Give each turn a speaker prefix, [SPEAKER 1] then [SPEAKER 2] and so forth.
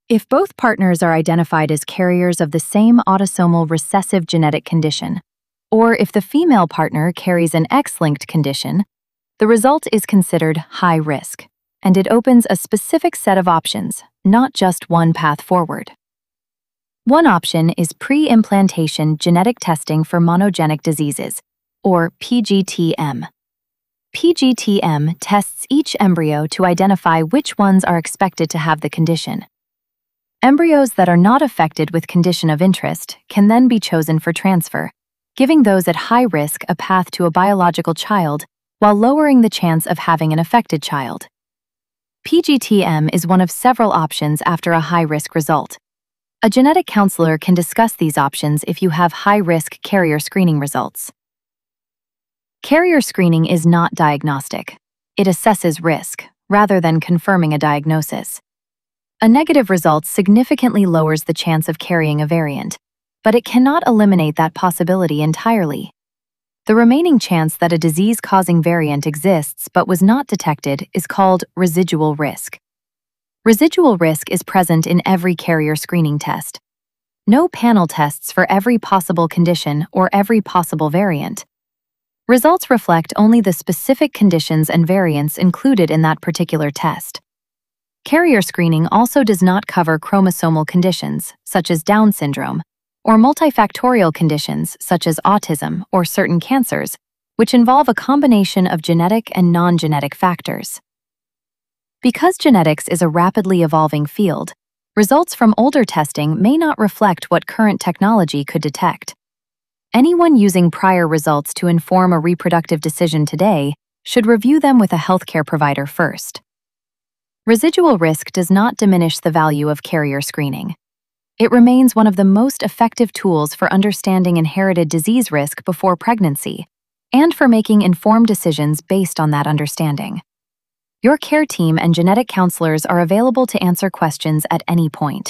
[SPEAKER 1] If both partners are identified as carriers of the same autosomal recessive genetic condition, or if the female partner carries an X-linked condition, the result is considered high risk, and it opens a specific set of options, not just one path forward. One option is pre-implantation genetic testing for monogenic diseases, or PGTM. PGTM tests each embryo to identify which ones are expected to have the condition. Embryos that are not affected with condition of interest can then be chosen for transfer, giving those at high risk a path to a biological child while lowering the chance of having an affected child. PGTM is one of several options after a high-risk result. A genetic counselor can discuss these options if you have high-risk carrier screening results. Carrier screening is not diagnostic. It assesses risk, rather than confirming a diagnosis. A negative result significantly lowers the chance of carrying a variant, but it cannot eliminate that possibility entirely. The remaining chance that a disease-causing variant exists but was not detected is called residual risk. Residual risk is present in every carrier screening test. No panel tests for every possible condition or every possible variant. Results reflect only the specific conditions and variants included in that particular test. Carrier screening also does not cover chromosomal conditions, such as Down syndrome, or multifactorial conditions such as autism or certain cancers, which involve a combination of genetic and non-genetic factors. Because genetics is a rapidly evolving field, results from older testing may not reflect what current technology could detect. Anyone using prior results to inform a reproductive decision today should review them with a healthcare provider first. Residual risk does not diminish the value of carrier screening. It remains one of the most effective tools for understanding inherited disease risk before pregnancy, and for making informed decisions based on that understanding. Your care team and genetic counselors are available to answer questions at any point.